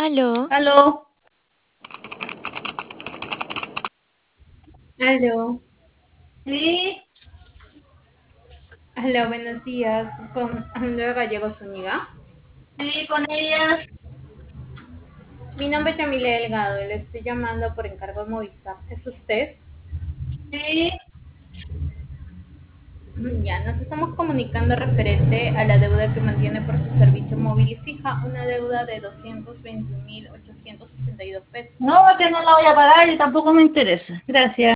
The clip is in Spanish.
Aló, Aló, Aló, sí, aló, buenos días, con Andrea Gallego Zúñiga. sí, con ella, Mi nombre es Yamile Delgado y le estoy llamando por encargo de Movistar. ¿Es usted? sí, Ya, nos estamos comunicando referente a la deuda que mantiene por su servicio móvil y fija, una deuda de 221.862 pesos. no, que no la voy a pagar y tampoco me interesa, gracias.